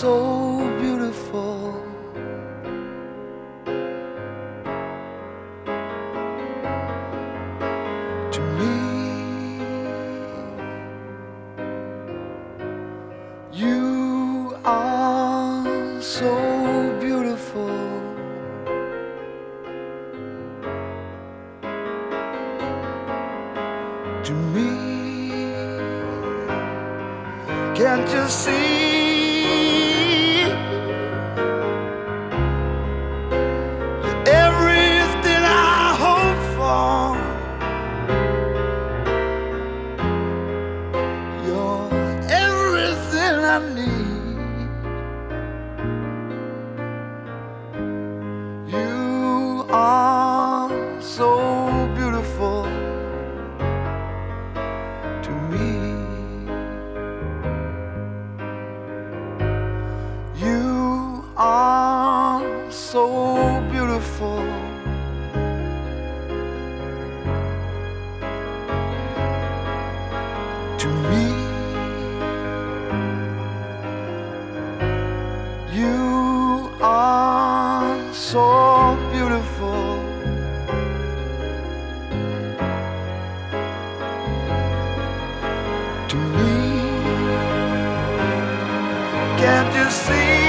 so beautiful to me. You are so beautiful to me. Can't you see you're everything I hope for? You're everything I need. You are so beautiful to me. You are so beautiful to me. You are so beautiful to me. Can't you see?